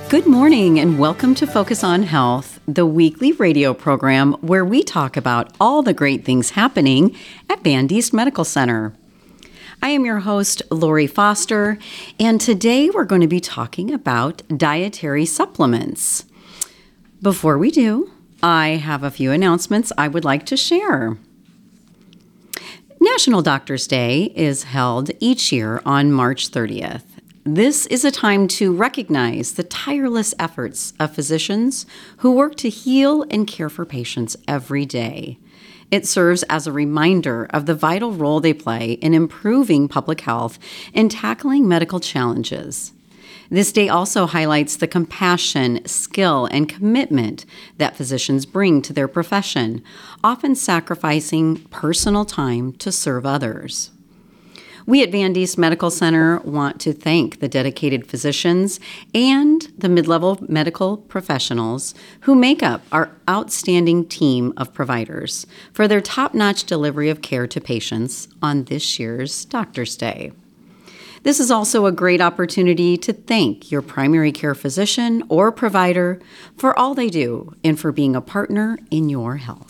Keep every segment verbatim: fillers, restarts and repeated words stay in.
Good morning and welcome to Focus on Health, the weekly radio program where we talk about all the great things happening at Band East Medical Center. I am your host, Lori Foster, and today we're going to be talking about dietary supplements. Before we do, I have a few announcements I would like to share. National Doctors Day is held each year on March thirtieth. This is a time to recognize the tireless efforts of physicians who work to heal and care for patients every day. It serves as a reminder of the vital role they play in improving public health and tackling medical challenges. This day also highlights the compassion, skill, and commitment that physicians bring to their profession, often sacrificing personal time to serve others. We at Band East Medical Center want to thank the dedicated physicians and the mid-level medical professionals who make up our outstanding team of providers for their top-notch delivery of care to patients on this year's Doctor's Day. This is also a great opportunity to thank your primary care physician or provider for all they do and for being a partner in your health.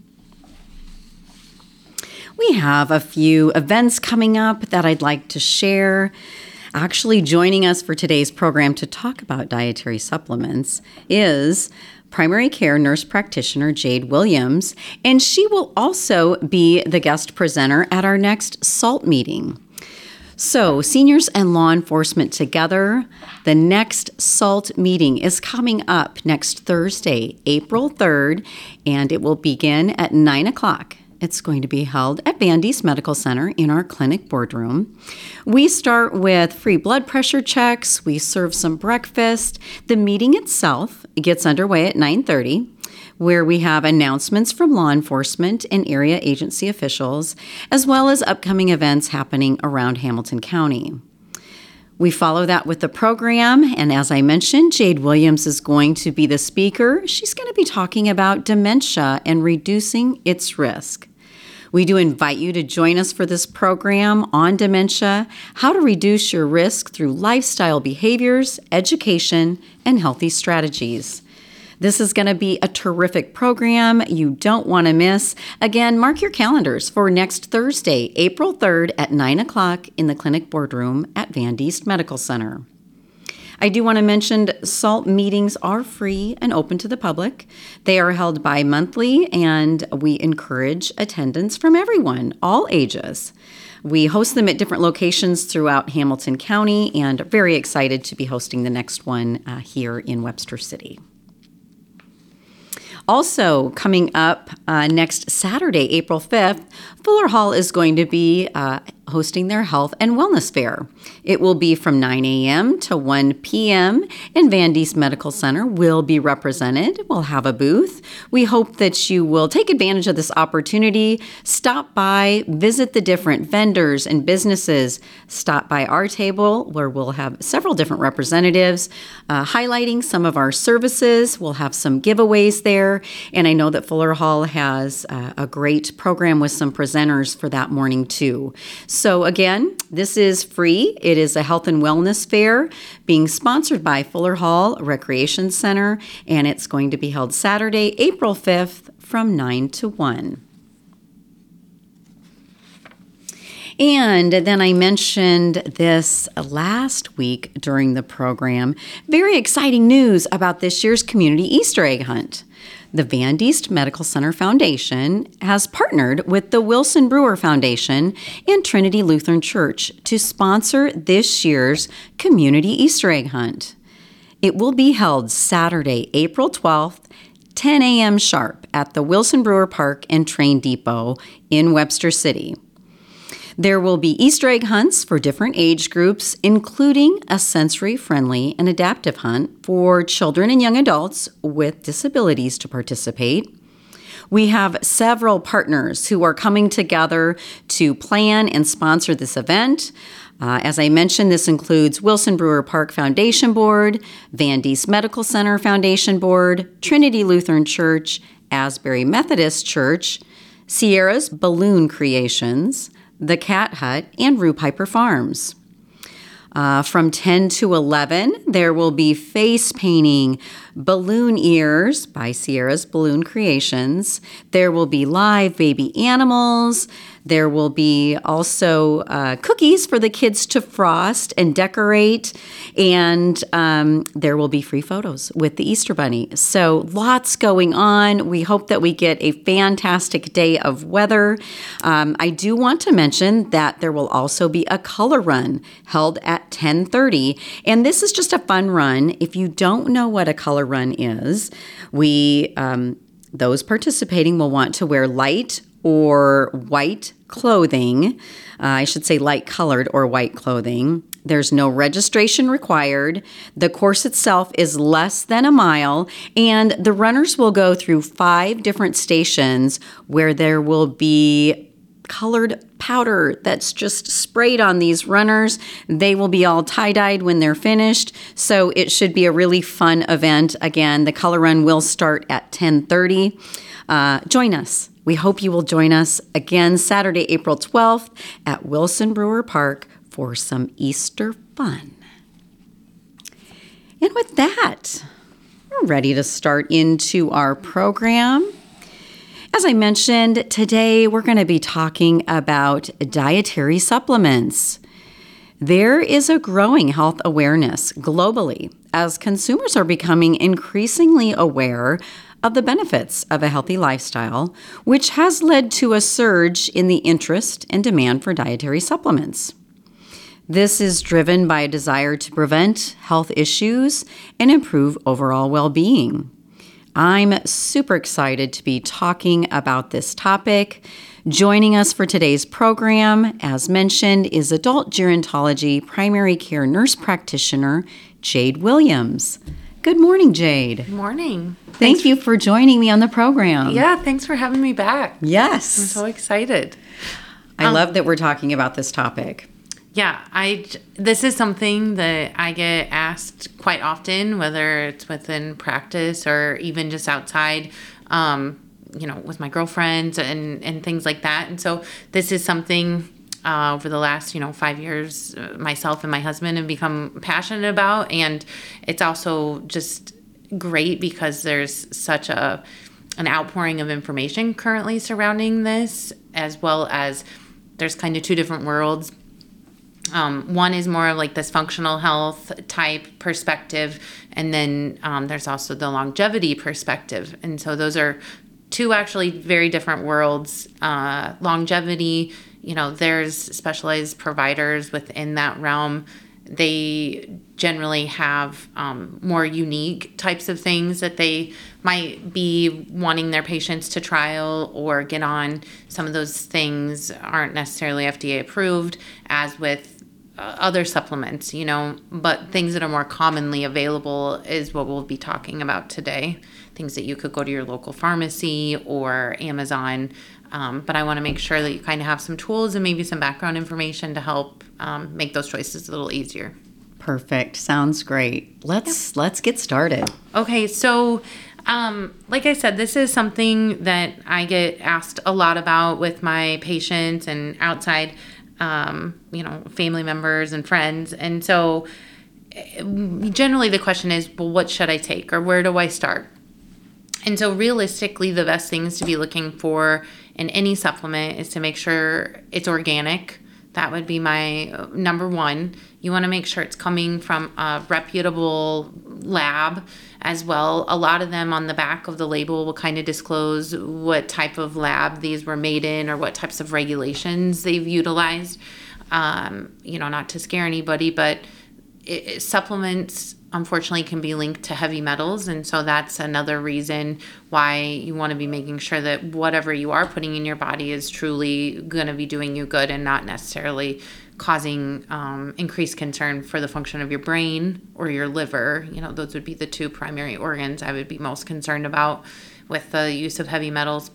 We have a few events coming up that I'd like to share. Actually, joining us for today's program to talk about dietary supplements is primary care nurse practitioner Jade Williams, and she will also be the guest presenter at our next SALT meeting. So, seniors and law enforcement together, the next SALT meeting is coming up next Thursday, April third, and it will begin at nine o'clock. It's going to be held at Band East Medical Center in our clinic boardroom. We start with free blood pressure checks. We serve some breakfast. The meeting itself gets underway at nine thirty, where we have announcements from law enforcement and area agency officials, as well as upcoming events happening around Hamilton County. We follow that with the program, and as I mentioned, Jade Williams is going to be the speaker. She's going to be talking about dementia and reducing its risk. We do invite you to join us for this program on dementia, how to reduce your risk through lifestyle behaviors, education, and healthy strategies. This is going to be a terrific program you don't want to miss. Again, mark your calendars for next Thursday, April third at nine o'clock in the clinic boardroom at Band East Medical Center. I do want to mention SALT meetings are free and open to the public. They are held bi-monthly, and we encourage attendance from everyone, all ages. We host them at different locations throughout Hamilton County, and are very excited to be hosting the next one uh, here in Webster City. Also, coming up uh, next Saturday, April fifth, Fuller Hall is going to be uh, hosting their Health and Wellness Fair. It will be from nine a.m. to one p.m., and Band East Medical Center will be represented. We'll have a booth. We hope that you will take advantage of this opportunity, stop by, visit the different vendors and businesses, stop by our table where we'll have several different representatives uh, highlighting some of our services. We'll have some giveaways there, and I know that Fuller Hall has uh, a great program with some presenters for that morning too. So again, this is free. It is a health and wellness fair being sponsored by Fuller Hall Recreation Center, and it's going to be held Saturday, April fifth from nine to one. And then I mentioned this last week during the program. Very exciting news about this year's community Easter egg hunt. The Band East Medical Center Foundation has partnered with the Wilson Brewer Foundation and Trinity Lutheran Church to sponsor this year's community Easter egg hunt. It will be held Saturday, April twelfth, ten a.m. sharp at the Wilson Brewer Park and Train Depot in Webster City. There will be Easter egg hunts for different age groups, including a sensory-friendly and adaptive hunt for children and young adults with disabilities to participate. We have several partners who are coming together to plan and sponsor this event. Uh, as I mentioned, this includes Wilson Brewer Park Foundation Board, Band East Medical Center Foundation Board, Trinity Lutheran Church, Asbury Methodist Church, Sierra's Balloon Creations, The Cat Hut, and Rue Piper Farms. Uh, from ten to eleven, there will be face painting, balloon ears by Sierra's Balloon Creations. There will be live baby animals. There will be also uh, cookies for the kids to frost and decorate. And um, there will be free photos with the Easter Bunny. So lots going on. We hope that we get a fantastic day of weather. Um, I do want to mention that there will also be a color run held at ten thirty. And this is just a fun run. If you don't know what a color run is, we um, those participating will want to wear light or white clothing. Uh, I should say light colored or white clothing. There's no registration required. The course itself is less than a mile, and the runners will go through five different stations where there will be colored powder that's just sprayed on these runners. They will be all tie-dyed when they're finished, so it should be a really fun event. Again, the color run will start at ten thirty. Uh, join us. We hope you will join us again Saturday, April twelfth at Wilson Brewer Park for some Easter fun. And with that, we're ready to start into our program. As I mentioned, today we're going to be talking about dietary supplements. There is a growing health awareness globally as consumers are becoming increasingly aware of the benefits of a healthy lifestyle, which has led to a surge in the interest and demand for dietary supplements. This is driven by a desire to prevent health issues and improve overall well-being. I'm super excited to be talking about this topic. Joining us for today's program, as mentioned, is adult gerontology primary care nurse practitioner Jade Williams. Good morning, Jade. Good morning. Thank Thanks you for joining me on the program. Yeah, thanks for having me back. Yes. I'm so excited. I Um, love that we're talking about this topic. Yeah, I this is something that I get asked quite often, whether it's within practice or even just outside, um, you know, with my girlfriends and, and things like that. And so this is something uh, over the last, you know, five years, uh, myself and my husband have become passionate about. And it's also just great because there's such a an outpouring of information currently surrounding this, as well as there's kind of two different worlds. Um, one is more of like this functional health type perspective, and then um, there's also the longevity perspective. And so those are two actually very different worlds. Uh, longevity, you know, there's specialized providers within that realm. They generally have um, more unique types of things that they might be wanting their patients to trial or get on. Some of those things aren't necessarily F D A approved, as with uh, other supplements, you know, but things that are more commonly available is what we'll be talking about today. Things that you could go to your local pharmacy or Amazon. Um, but I want to make sure that you kind of have some tools and maybe some background information to help um, make those choices a little easier. Perfect. Sounds great. Let's yep. let's get started. Okay, so um, like I said, this is something that I get asked a lot about with my patients and outside, um, you know, family members and friends. And so generally the question is, well, what should I take or where do I start? And so realistically, the best things to be looking for in any supplement is to make sure it's organic. That would be my number one. You want to make sure it's coming from a reputable lab as well. A lot of them on the back of the label will kind of disclose what type of lab these were made in or what types of regulations they've utilized. Um, you know, not to scare anybody, but it, it, supplements unfortunately can be linked to heavy metals, and so that's another reason why you want to be making sure that whatever you are putting in your body is truly going to be doing you good and not necessarily causing um, increased concern for the function of your brain or your liver. You know, those would be the two primary organs I would be most concerned about with the use of heavy metals.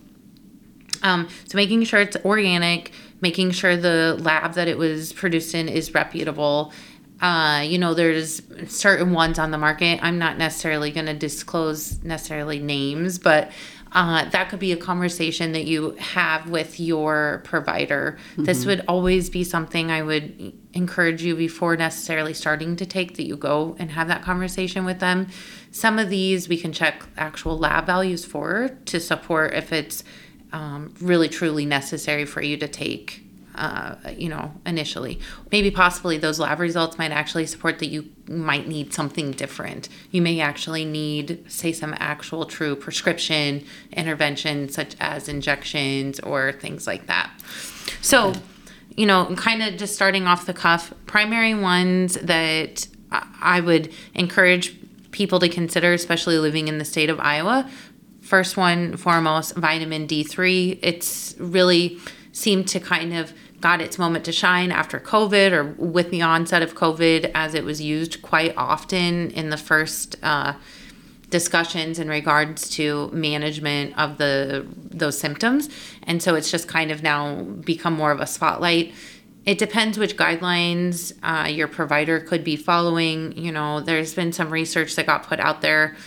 Um, so making sure it's organic, making sure the lab that it was produced in is reputable. Uh, you know, there's certain ones on the market. I'm not necessarily going to disclose necessarily names, but uh, that could be a conversation that you have with your provider. Mm-hmm. This would always be something I would encourage you before necessarily starting to take, that you go and have that conversation with them. Some of these we can check actual lab values for to support if it's um, really truly necessary for you to take. Uh, you know, initially. Maybe possibly those lab results might actually support that you might need something different. You may actually need, say, some actual true prescription intervention, such as injections or things like that. So, you know, kind of just starting off the cuff, primary ones that I would encourage people to consider, especially living in the state of Iowa. First one, foremost, vitamin D three. It's really seemed to kind of got its moment to shine after COVID, or with the onset of COVID, as it was used quite often in the first uh, discussions in regards to management of the those symptoms. And so it's just kind of now become more of a spotlight. It depends which guidelines uh, your provider could be following. You know, there's been some research that got put out there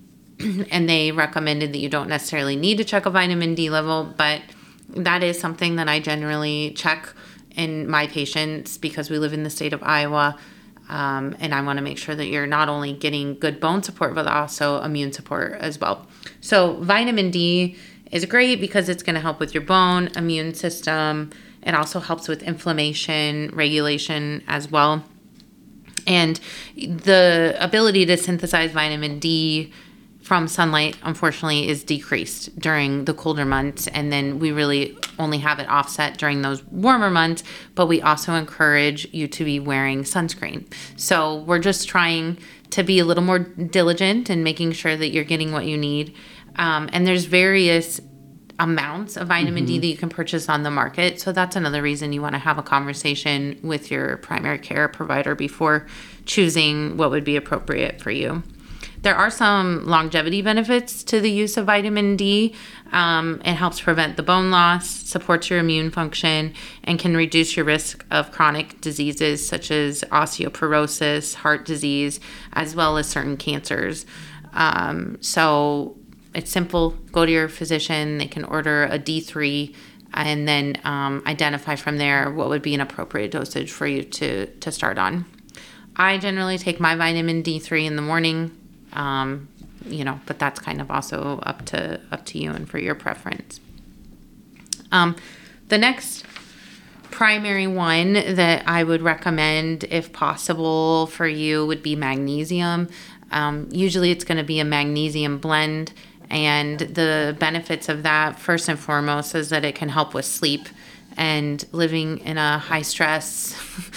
and they recommended that you don't necessarily need to check a vitamin D level, but that is something that I generally check in my patients because we live in the state of Iowa. Um, and I want to make sure that you're not only getting good bone support, but also immune support as well. So vitamin D is great because it's going to help with your bone, immune system. It also helps with inflammation regulation as well. And the ability to synthesize vitamin D from sunlight, unfortunately, is decreased during the colder months. And then we really only have it offset during those warmer months. But we also encourage you to be wearing sunscreen. So we're just trying to be a little more diligent in making sure that you're getting what you need. Um, and there's various amounts of vitamin mm-hmm. D that you can purchase on the market. So that's another reason you want to have a conversation with your primary care provider before choosing what would be appropriate for you. There are some longevity benefits to the use of vitamin D. Um, it helps prevent the bone loss, supports your immune function, and can reduce your risk of chronic diseases such as osteoporosis, heart disease, as well as certain cancers. Um, so it's simple. Go to your physician. They can order a D three and then um, identify from there what would be an appropriate dosage for you to, to start on. I generally take my vitamin D three in the morning. Um, you know, but that's kind of also up to up to you and for your preference. Um, the next primary one that I would recommend, if possible for you, would be magnesium. Um, usually it's going to be a magnesium blend, and the benefits of that, first and foremost, is that it can help with sleep. And living in a high stress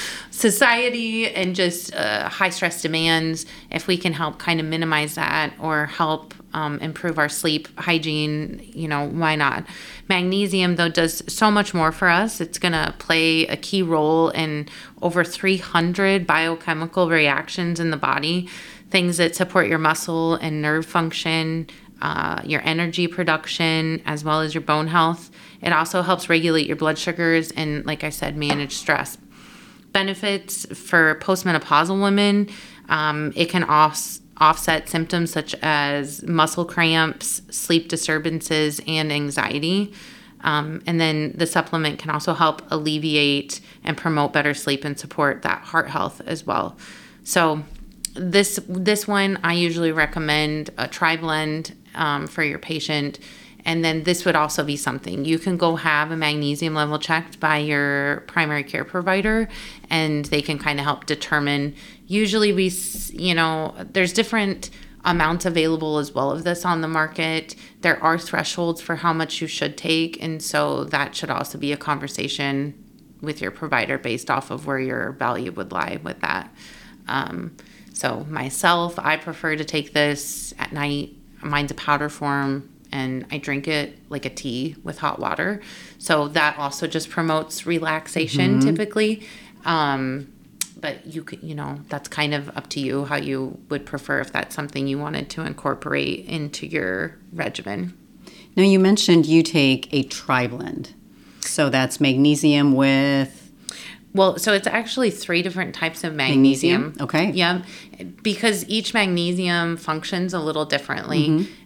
society and just uh, high stress demands, if we can help kind of minimize that or help um, improve our sleep hygiene, you know, why not? Magnesium, though, does so much more for us. It's going to play a key role in over three hundred biochemical reactions in the body, things that support your muscle and nerve function, uh, your energy production, as well as your bone health. It also helps regulate your blood sugars and, like I said, manage stress. Benefits for postmenopausal women, um, it can off- offset symptoms such as muscle cramps, sleep disturbances, and anxiety. Um, and then the supplement can also help alleviate and promote better sleep and support that heart health as well. So this this one, I usually recommend a tri-blend um, for your patient. And then this would also be something you can go have a magnesium level checked by your primary care provider, and they can kind of help determine. Usually we, you know, there's different amounts available as well of this on the market. There are thresholds for how much you should take. And so that should also be a conversation with your provider based off of where your value would lie with that. Um, so myself, I prefer to take this at night. Mine's a powder form, and I drink it like a tea with hot water. So that also just promotes relaxation mm-hmm. typically. Um, but you could, you know, that's kind of up to you how you would prefer if that's something you wanted to incorporate into your regimen. Now you mentioned you take a tri-blend. So that's magnesium with... Well, so it's actually three different types of magnesium. Magnesium? Okay. Yeah, because each magnesium functions a little differently. Mm-hmm.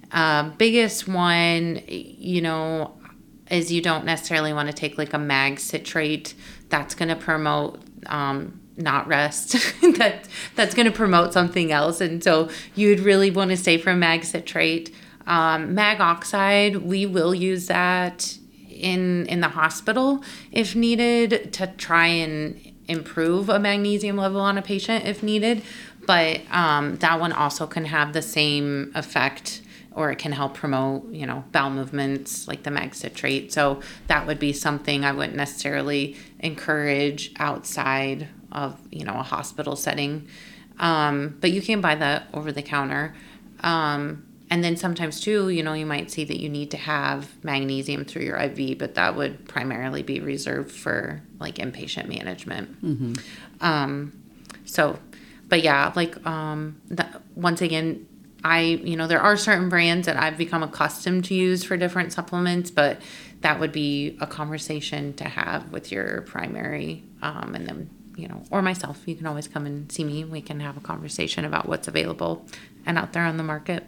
Uh, biggest one, you know, is you don't necessarily want to take like a mag citrate. That's going to promote um, not rest. that that's going to promote something else, and so you'd really want to stay from mag citrate. Um, mag oxide, we will use that in in the hospital if needed to try and improve a magnesium level on a patient if needed, but um, that one also can have the same effect, or it can help promote, you know, bowel movements like the mag citrate. So that would be something I wouldn't necessarily encourage outside of, you know, a hospital setting. Um, but you can buy that over the counter. Um, and then sometimes too, you know, you might see that you need to have magnesium through your I V, but that would primarily be reserved for like inpatient management. Mm-hmm. Um, so, but yeah, like, um, that, once again, I, you know, there are certain brands that I've become accustomed to use for different supplements, but that would be a conversation to have with your primary, um, and then, you know, or myself. You can always come and see me. We can have a conversation about what's available and out there on the market.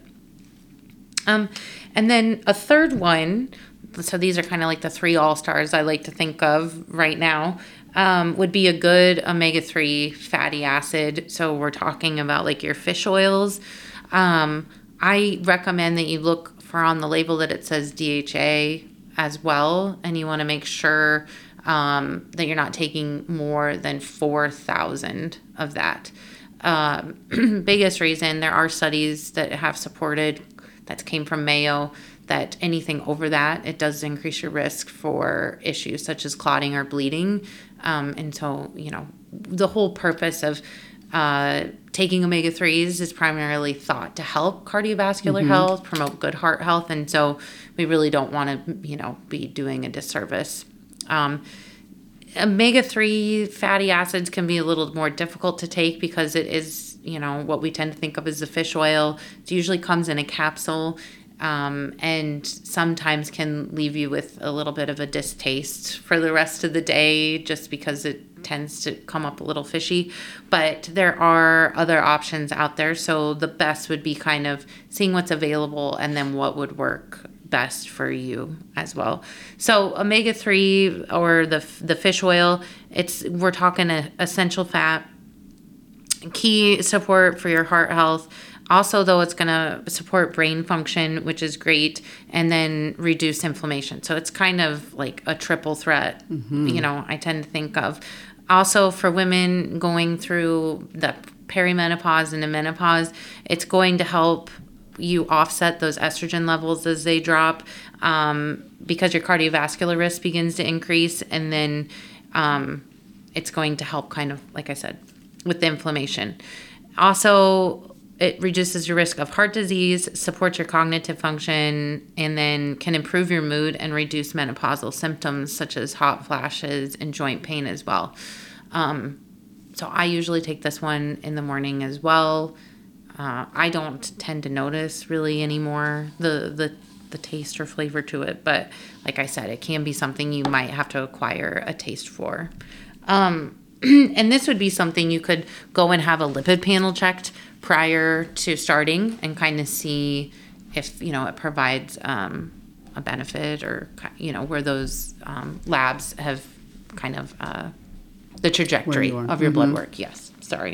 Um, and then a third one, so these are kind of like the three all-stars I like to think of right now, um, would be a good omega three fatty acid. So we're talking about like your fish oils. Um, I recommend that you look for on the label that it says D H A as well, and you want to make sure um, that you're not taking more than four thousand of that. Um, biggest reason, there are studies that have supported, that came from Mayo, that anything over that, it does increase your risk for issues such as clotting or bleeding. Um, and so, you know, the whole purpose of Uh, taking omega threes is primarily thought to help cardiovascular mm-hmm. health, promote good heart health, and so we really don't want to, you know, be doing a disservice. Um, omega three fatty acids can be a little more difficult to take because it is, you know, what we tend to think of as the fish oil. It usually comes in a capsule, um, and sometimes can leave you with a little bit of a distaste for the rest of the day just because it tends to come up a little fishy. But there are other options out there, so the best would be kind of seeing what's available and then what would work best for you as well. So omega three or the the fish oil, it's we're talking a essential fat, key support for your heart health. Also, though, it's going to support brain function, which is great, and then reduce inflammation. So it's kind of like a triple threat, mm-hmm. you know, I tend to think of. Also, for women going through the perimenopause and the menopause, it's going to help you offset those estrogen levels as they drop, um, because your cardiovascular risk begins to increase, and then um, it's going to help kind of, like I said, with the inflammation. Also, it reduces your risk of heart disease, supports your cognitive function, and then can improve your mood and reduce menopausal symptoms such as hot flashes and joint pain as well. Um, so I usually take this one in the morning as well. Uh, I don't tend to notice really anymore the, the the taste or flavor to it, but like I said, it can be something you might have to acquire a taste for. Um, and this would be something you could go and have a lipid panel checked prior to starting and kind of see if, you know, it provides um, a benefit, or, you know, where those um, labs have kind of uh, the trajectory you of your mm-hmm. blood work. Yes, sorry.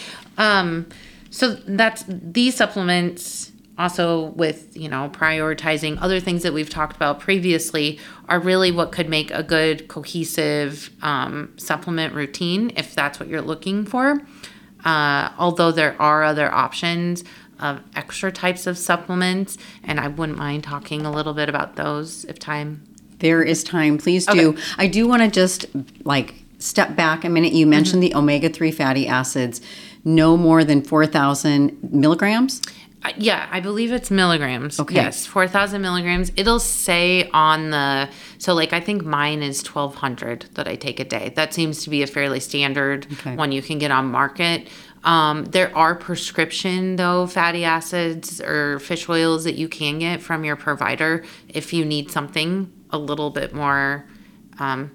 Um, so that's these supplements. Also with, you know, prioritizing other things that we've talked about previously are really what could make a good cohesive um, supplement routine if that's what you're looking for. Uh, although there are other options of extra types of supplements, and I wouldn't mind talking a little bit about those if time. There is time. Please do. Okay. I do want to just like step back a minute. You mentioned mm-hmm. the omega three fatty acids, no more than four thousand milligrams. Uh, yeah, I believe it's milligrams. Okay. Yes, four thousand milligrams. It'll say on the, so like I think mine is twelve hundred that I take a day. That seems to be a fairly standard okay. one you can get on market. Um, there are prescription, though, fatty acids or fish oils that you can get from your provider if you need something a little bit more um,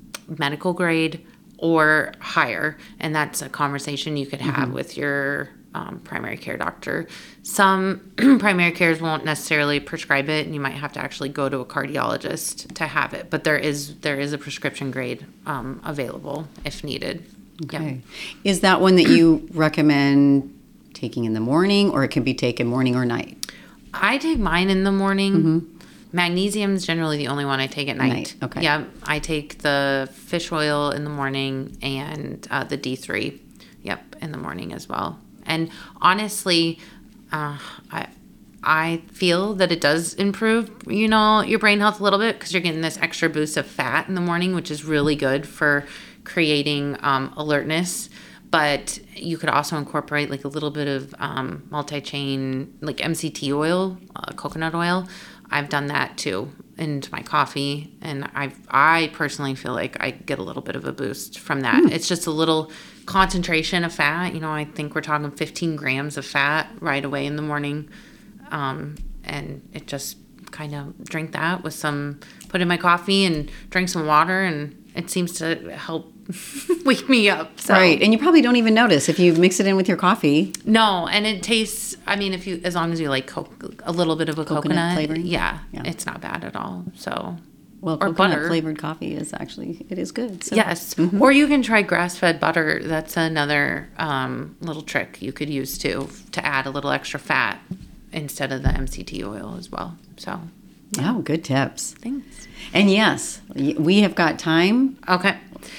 medical grade or higher. And that's a conversation you could have mm-hmm. with your um, primary care doctor. Some primary cares won't necessarily prescribe it, and you might have to actually go to a cardiologist to have it. But there is there is a prescription grade um, available if needed. Okay. Yeah. Is that one that you recommend taking in the morning, or it can be taken morning or night? I take mine in the morning. Mm-hmm. Magnesium is generally the only one I take at night. Night. Okay. Yeah, I take the fish oil in the morning and uh, the D three, yep, in the morning as well. And honestly, uh, I I feel that it does improve, you know, your brain health a little bit, because you're getting this extra boost of fat in the morning, which is really good for creating um, alertness. But you could also incorporate like a little bit of um, multi-chain, like M C T oil, uh, coconut oil. I've done that too into my coffee, and I I personally feel like I get a little bit of a boost from that. Mm. It's just a little concentration of fat. You know, I think we're talking fifteen grams of fat right away in the morning, um, and it just kind of drink that with some, put in my coffee and drink some water, and it seems to help wake me up. So. Right, and you probably don't even notice if you mix it in with your coffee. No, and it tastes, I mean, if you, as long as you like co- a little bit of a coconut, coconut flavoring, yeah, yeah, it's not bad at all. So, well, or coconut butter. flavored coffee is actually, it is good. So. Yes, mm-hmm. Or you can try grass-fed butter. That's another um, little trick you could use too, to add a little extra fat instead of the M C T oil as well. So, yeah. Oh, good tips. Thanks. And yes, we have got time. Okay.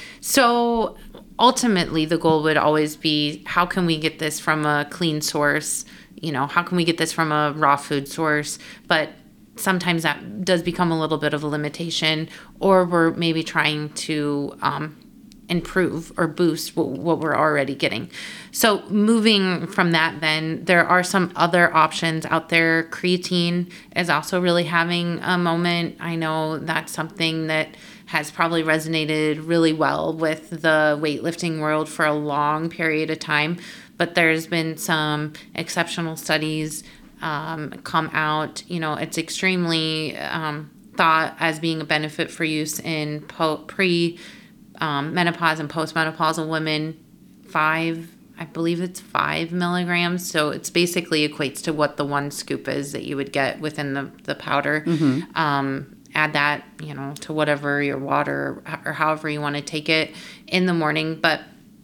So ultimately, the goal would always be, how can we get this from a clean source? You know, how can we get this from a raw food source? But sometimes that does become a little bit of a limitation, or we're maybe trying to um, improve or boost what, what we're already getting. So moving from that, then there are some other options out there. Creatine is also really having a moment. I know that's something that has probably resonated really well with the weightlifting world for a long period of time, but there's been some exceptional studies um, come out. You know, it's extremely um, thought as being a benefit for use in po- pre um, menopause and postmenopausal women. Five, I believe it's five milligrams. So it's basically equates to what the one scoop is that you would get within the, the powder. Mm-hmm. Um, add that, you know, to whatever your water or however you want to take it in the morning. But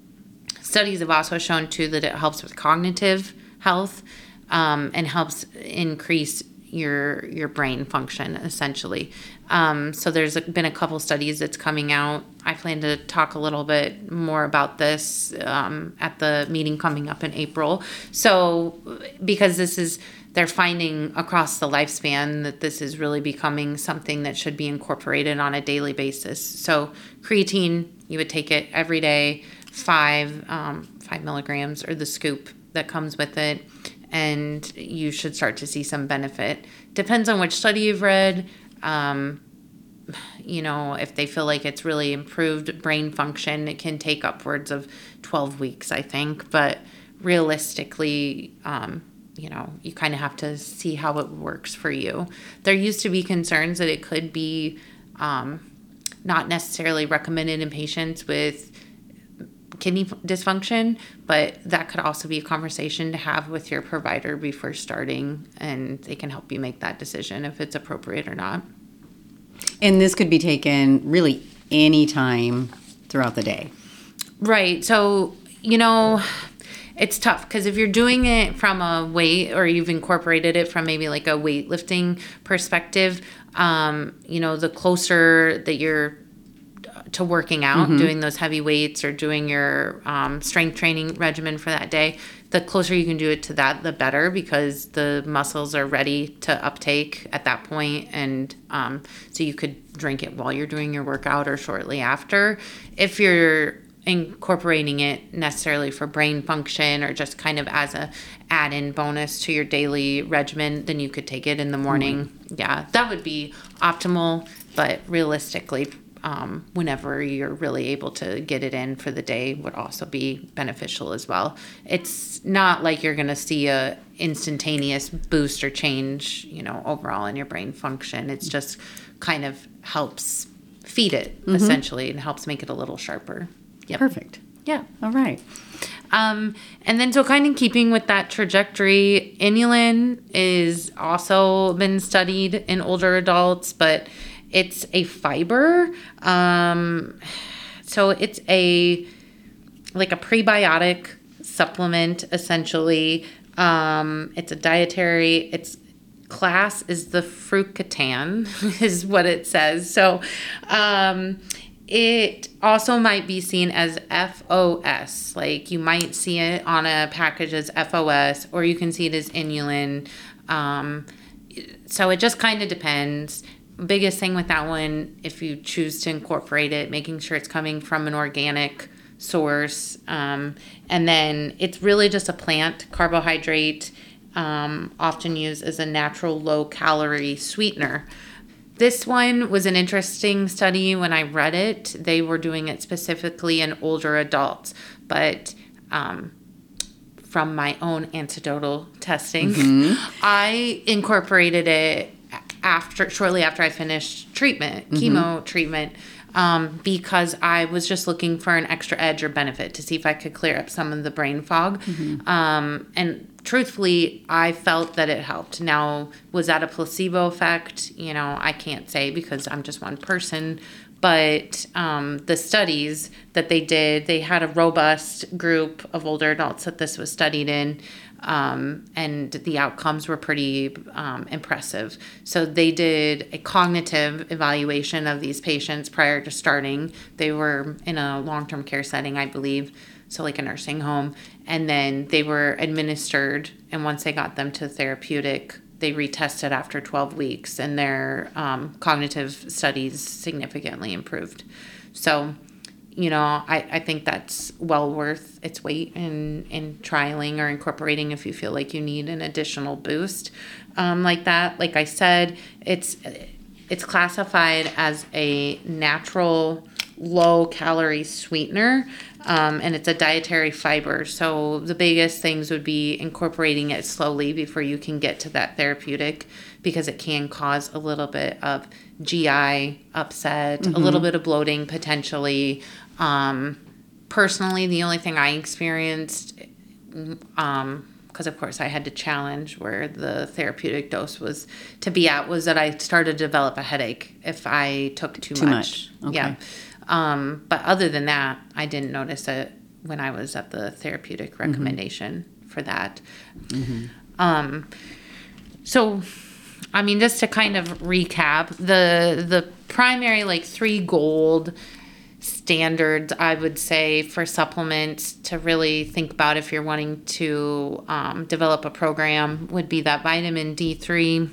studies have also shown too that it helps with cognitive health um, and helps increase your your brain function essentially. Um, so there's been a couple studies that's coming out. I plan to talk a little bit more about this um, at the meeting coming up in April. So because this is, they're finding across the lifespan that this is really becoming something that should be incorporated on a daily basis. So creatine, you would take it every day, five um, five milligrams or the scoop that comes with it, and you should start to see some benefit. Depends on which study you've read. Um, you know, if they feel like it's really improved brain function, it can take upwards of twelve weeks, I think. But realistically, um, you know, you kind of have to see how it works for you. There used to be concerns that it could be um, not necessarily recommended in patients with kidney dysfunction, but that could also be a conversation to have with your provider before starting, and they can help you make that decision if it's appropriate or not. And this could be taken really any time throughout the day. Right. So, you know, it's tough because if you're doing it from a weight, or you've incorporated it from maybe like a weightlifting perspective, um, you know, the closer that you're to working out, mm-hmm. doing those heavy weights or doing your um, strength training regimen for that day, the closer you can do it to that, the better, because the muscles are ready to uptake at that point. And um, so you could drink it while you're doing your workout or shortly after. If you're incorporating it necessarily for brain function or just kind of as a add-in bonus to your daily regimen, then you could take it in the morning. Mm-hmm. Yeah, that would be optimal, but realistically, Um, whenever you're really able to get it in for the day would also be beneficial as well. It's not like you're going to see a instantaneous boost or change, you know, overall in your brain function. It's just kind of helps feed it, mm-hmm. essentially, and helps make it a little sharper. Yep. Perfect. Yeah. All right. Um, and then so kind of keeping with that trajectory, inulin is also been studied in older adults, but it's a fiber. Um, so it's a like a prebiotic supplement, essentially. Um, it's a dietary, its class is the fructans, is what it says. So um, it also might be seen as F O S. Like you might see it on a package as F O S, or you can see it as inulin. Um, so it just kind of depends. Biggest thing with that one, if you choose to incorporate it, making sure it's coming from an organic source. Um, and then it's really just a plant carbohydrate, um, often used as a natural low calorie sweetener. This one was an interesting study. When I read it, they were doing it specifically in older adults, but um, from my own anecdotal testing, mm-hmm. I incorporated it after shortly after I finished treatment, mm-hmm. chemo treatment, um, because I was just looking for an extra edge or benefit to see if I could clear up some of the brain fog. Mm-hmm. Um, and truthfully, I felt that it helped. Now, was that a placebo effect? You know, I can't say because I'm just one person. But um, the studies that they did, they had a robust group of older adults that this was studied in, um, and the outcomes were pretty um, impressive. So they did a cognitive evaluation of these patients prior to starting. They were in a long-term care setting, I believe, so like a nursing home. And then they were administered, and once they got them to therapeutic, they retested after twelve weeks, and their um, cognitive studies significantly improved. So, you know, I, I think that's well worth its weight in, in trialing or incorporating if you feel like you need an additional boost um, like that. Like I said, it's it's classified as a natural low-calorie sweetener, um, and it's a dietary fiber. So the biggest things would be incorporating it slowly before you can get to that therapeutic, because it can cause a little bit of G I upset, mm-hmm. a little bit of bloating potentially. Um, personally, the only thing I experienced, um, because of course I had to challenge where the therapeutic dose was to be at, was that I started to develop a headache if I took too, too much. much. Okay. Yeah. Um, but other than that, I didn't notice it when I was at the therapeutic recommendation mm-hmm. for that. Mm-hmm. Um, so, I mean, just to kind of recap, the the primary like three gold standards, I would say, for supplements to really think about if you're wanting to um, develop a program would be that vitamin D three,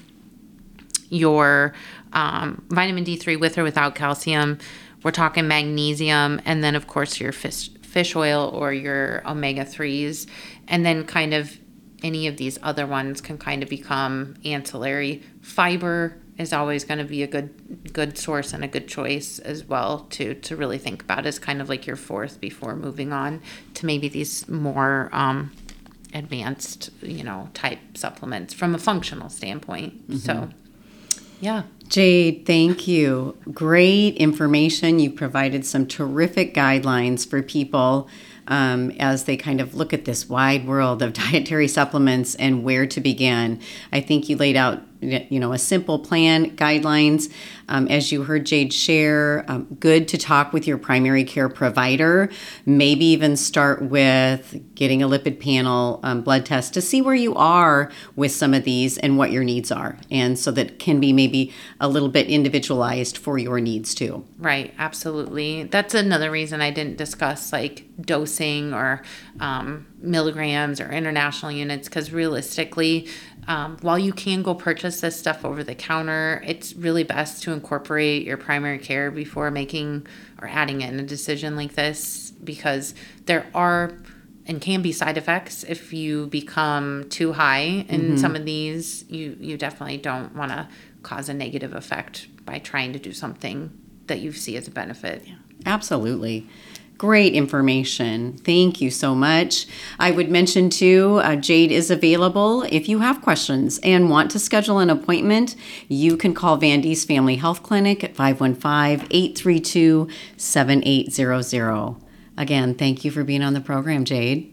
your um, vitamin D three with or without calcium. We're talking magnesium, and then, of course, your fish, fish oil or your omega threes. And then kind of any of these other ones can kind of become ancillary. Fiber is always going to be a good good source and a good choice as well to, to really think about as kind of like your fourth before moving on to maybe these more um, advanced, you know, type supplements from a functional standpoint. Mm-hmm. So, yeah. Jade, thank you. Great information. You provided some terrific guidelines for people um, as they kind of look at this wide world of dietary supplements and where to begin. I think you laid out, you know, a simple plan, guidelines. Um, as you heard Jade share, um, good to talk with your primary care provider. Maybe even start with getting a lipid panel um, blood test to see where you are with some of these and what your needs are. And so that can be maybe a little bit individualized for your needs too. Right, absolutely. That's another reason I didn't discuss like dosing or um, milligrams or international units, because realistically, Um, while you can go purchase this stuff over the counter, it's really best to incorporate your primary care before making or adding in a decision like this, because there are and can be side effects if you become too high in mm-hmm. some of these. You, you definitely don't want to cause a negative effect by trying to do something that you see as a benefit. Yeah, absolutely. Great information. Thank you so much. I would mention too, uh, Jade is available. If you have questions and want to schedule an appointment, you can call Vandy's Family Health Clinic at five one five, eight three two, seven eight zero zero. Again, thank you for being on the program, Jade.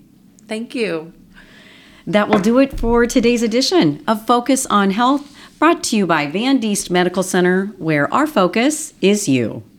Thank you. That will do it for today's edition of Focus on Health, brought to you by Van Diest Medical Center, where our focus is you.